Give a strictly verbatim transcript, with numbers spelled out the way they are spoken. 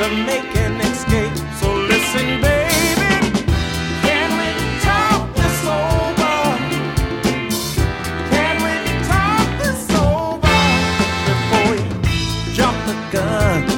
to make an escape. So listen, baby, can we talk this over? Can we talk this over before we jump the gun?